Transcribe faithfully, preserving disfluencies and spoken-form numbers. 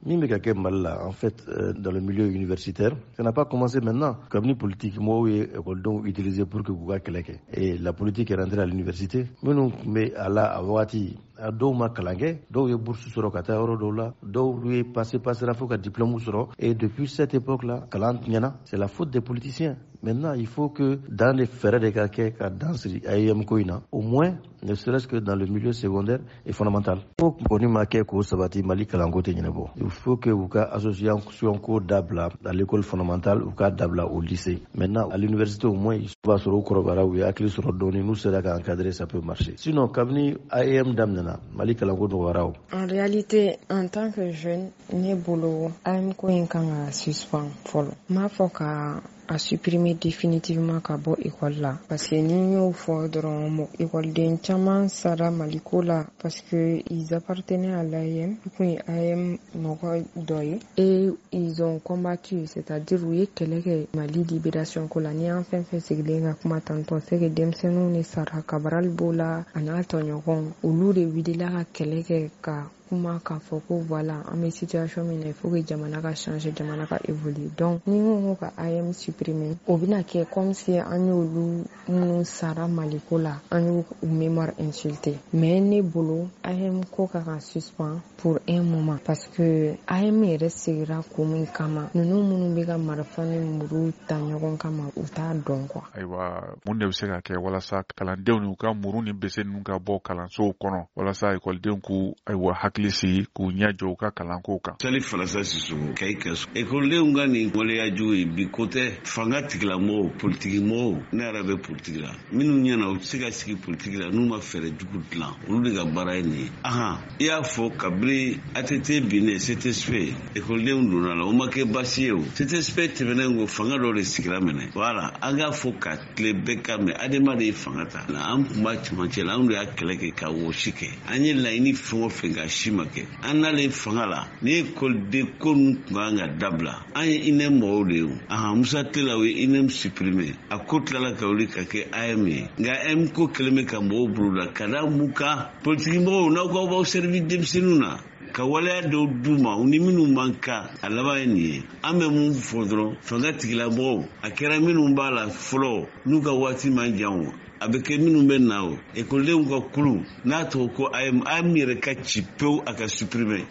Mimi ka kɛ Mali la en fait euh, dans le milieu universitaire, ça n'a pas commencé maintenant. Comme ni politique mo ye écoledenw utiliser pour que k'u ka kɛlɛ kɛ. Et la politique est rentrée à l'université. Minnu tun bɛ a la a wagati a dɔw ma kalan kɛ, dɔw ye bourse sɔrɔ ka taa yɔrɔ dɔw la, dɔw ye passé passera fo ka diplôme sɔrɔ. Et depuis cette époque-là, kalan ɲɛna, c'est la faute des politiciens. Maintenant, il faut que dans les frais de cas ka dans A I M ko in na, au moins ne serait-ce que dans le milieu secondaire et fondamental. Faut kɔni ma kɛ ko sabati Mali kalanko tɛ ɲɛnabɔ. Il faut que u ka association ko dabila à l'école fondamentale, u ka dabila au lycée. Maintenant, à l'université au moins, il va sɔrɔ u kɔrɔbayara u ye hakili sɔrɔ dɔɔni, n'u sera ka encadrer, ça peut marcher. Sinon, kabini A I M daminɛna, Mali kalanko nɔgɔyara o. En réalité, en tant que jeune, ne bolo A I M ko in kan ka suspend fɔlɔ. M'a fɔ ka a supprimer définitivement ka bɔ école la parce que ni y'o fɔ dɔrɔn mo écoleden caman sara Maliko la parce que ils appartenaient à l'A I M puis A I M mɔgɔ dɔ ye et ils ont combattu, c'est-à-dire u ye kɛlɛ kɛ Mali libération ko la ni an fɛn fɛn sigilen ka kuma tantɔ c'est que denmisɛnninw ni sara Cabral b'o la a n'a tɔɲɔgɔnw olu de wulila ka kɛlɛ kɛ ka kuma k'a fɔ ko voilà an bɛ situation min na il faut que jamana ka changer, jamana ka évoluer. Donc ni ko ka A I M supprimer o bɛna kɛ comme si an y'olu minnu sara Maliko la an y'u mémoire insulté. Mais ne bolo A I M ko ka ka suspend pour un moment parce que A I M yɛrɛ sigira ko min kama ninnu minnu bɛ ka marifa ni muru ta ɲɔgɔn kama u t'a dɔn quoi. Ayiwa mun de bɛ se ka kɛ walasa kalandenw n'u ka muru ni bese ninnu ka bɔ kalansow kɔnɔ walasa ekɔlidenw k'u ayiwa hakili sigi k'u ɲɛ jɔ u ka kalanko kan. Sali Falasa Sissoco ka i kɛso ekɔlidenw ka nin waleyajugu ye bi ko tɛ fanga tigilamɔgɔw politiki mɔgɔw ne yɛrɛ bɛ politiki la minnu ɲɛna u tɛ se ka sigi politiki la n'u ma fɛɛrɛ jugu dilan olu de ka baara ye nin ye. Ahan i y'a fɔ kabiri A T T binnen C T S P ekɔlidenw donna la o ma kɛ baasi ye o. C T S P tɛmɛnen ko fanga dɔ de sigira minɛ voilà an k'a fɔ ka tile bɛɛ ka mɛn adama de ye fanga ta an tun b'a cɛmancɛ la anw de y'a kɛlɛ kɛ ka wɔsi kɛ an ye laɲini fɛn o fɛn ka si ma kɛ an n'ale fanga la ni ekɔliden ko ninnu tun kan ka dabila an ye I N E M mɔgɔw de ye o. Ahan Musa Tela o ye I N E M supprimer a ko tilala ka wuli ka kɛ A I M ye nka A I M ko kɛlen bɛ ka mɔgɔw bolo la ka da mun kan politiki mɔgɔw n'aw k'aw b'aw servi denmisɛnninw na ka waleya dɔw d'u ma u ni minnu man kan a laban ye nin ye an bɛ mun fɔ dɔrɔn fanga tigilamɔgɔw a kɛra minnu b'a la fɔlɔ n'u ka waati man jan o a bɛ kɛ minnu bɛ na o ekɔlidenw ka kulu n'a tɔgɔ ko A I M A I M yɛrɛ ka ci pewu a ka supprimer.